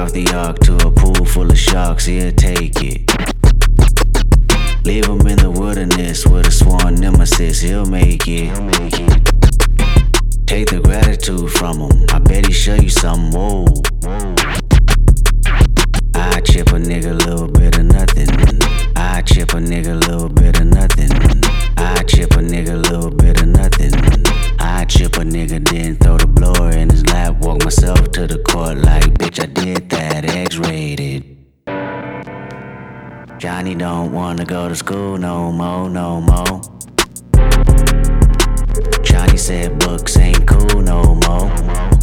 off the ark to a pool full of sharks, he'll take it. Leave him in the wilderness with a sworn nemesis, he'll make it. Take the gratitude from him, I bet he show you something, whoa. I chip a nigga a little bit of nothing. I chip a nigga a little bit of nothing. I chip a nigga a little bit of nothing. I chip a nigga, then throw the blower in his lap. Walk myself to the court like, bitch, I did that, X-rated. Johnny don't wanna go to school no more, no more. Johnny said books ain't cool no more.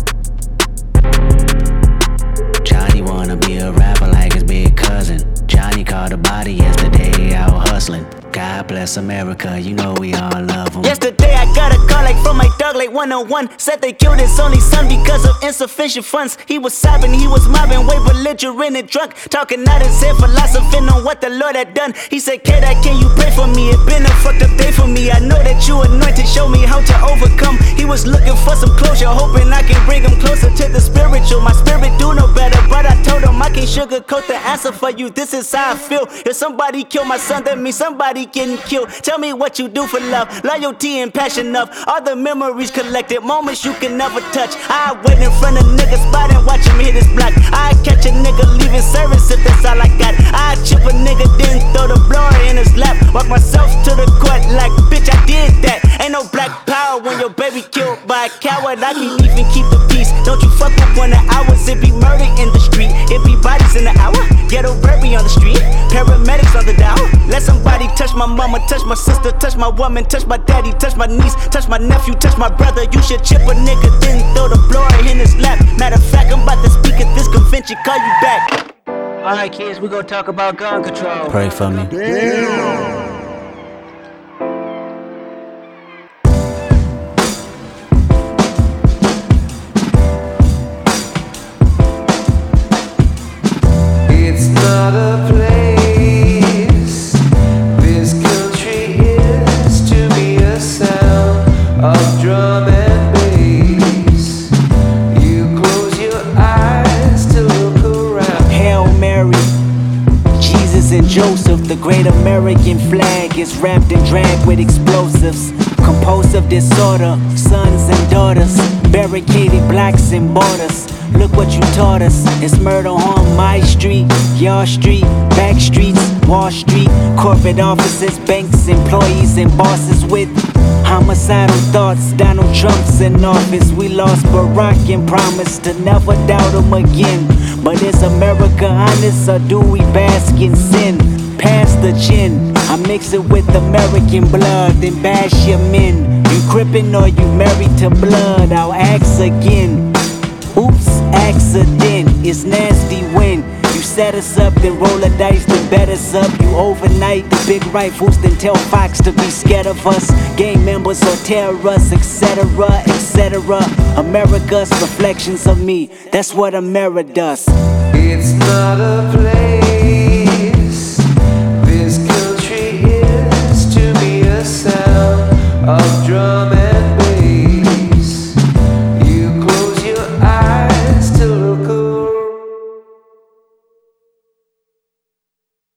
Johnny wanna be a rapper like his big cousin. Johnny caught a body yesterday out hustling. God bless America, you know we all love him. Yesterday I got a call like from my dog like 101. Said they killed his only son because of insufficient funds. He was sobbing, he was mobbing, way belligerent and drunk. Talking out his head, philosophing on what the Lord had done. He said, K-Dot, can you pray for me? It been a fucked up day for me. I know that you anointed, show me how to overcome. He was looking for some closure, hoping I can bring him closer to the spiritual. My spirit do no better, but I told him I can't sugarcoat the answer for you. This is how I feel. If somebody kill my son, that means somebody getting killed. Tell me what you do for love, loyalty and passion of all the memories collected, moments you can never touch. I wait in front of niggas spot and watch him hit his block. I catch a nigga leaving service if that's all I got. I chip a nigga, then throw the blower in his lap. Walk myself to the court like, bitch, I did that. Ain't no black power when your baby killed by a coward. I can't even keep the peace. Don't you fuck with 1 hours. It be murder in the street, it be bodies in the hour. Ghetto Burberry on the street, paramedics on the dial. Let somebody touch my mama, touch my sister, touch my woman, touch my daddy, touch my niece, touch my nephew, touch my brother. You should chip a nigga, then throw the blower in his lap. Matter of fact, I'm about to speak at this convention, call you back. Alright kids, we gonna talk about gun control. Pray for me. Damn. It's not a place. This country is to me a sound of drum and bass. You close your eyes to look around. Hail Mary, Jesus and Joseph. The great American flag is wrapped and dragged with explosives. Compulsive disorder, sons and daughters, barricaded blacks and borders. Look what you taught us. It's murder on my street, your street, back streets, Wall Street, corporate offices, banks, employees, and bosses with homicidal thoughts. Donald Trump's in office. We lost Barack and promised to never doubt him again. But is America honest or do we bask in sin? Pass the gin, I mix it with American blood, then bash your men. You crippin' or you married to blood? I'll ask again. Oops, accident, it's nasty when you set us up, then roll the dice, then bet us up. You overnight the big rifles, then tell Fox to be scared of us. Gang members or terrorists, etc., etc. America's reflections of me, that's what America does. It's not a place. This country is to me a sound of drum and